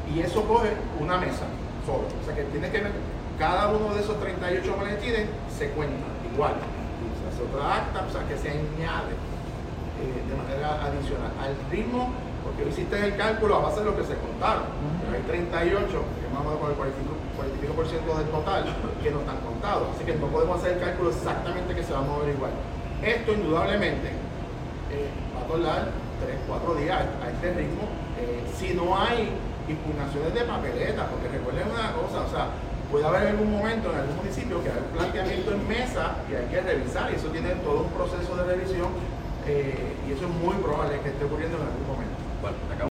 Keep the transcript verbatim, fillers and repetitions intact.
y eso coge una mesa solo. O sea que tienes que ver, cada uno de esos treinta y ocho maletines se cuenta igual. Se hace otra acta, o sea que se añade eh, de manera adicional al ritmo, porque hoy hiciste el cálculo a base de lo que se contaron. Pero hay treinta y ocho, que es más o menos con el cuarenta y cinco por ciento del total, que no están contados. Así que no podemos hacer el cálculo exactamente que se va a mover igual. Esto indudablemente eh, va a tardar tres, cuatro días a este ritmo, eh, si no hay impugnaciones de papeletas, porque recuerden una cosa, o sea, puede haber algún momento en algún municipio que hay un planteamiento en mesa y hay que revisar, y eso tiene todo un proceso de revisión, eh, y eso es muy probable que esté ocurriendo en algún momento. Bueno,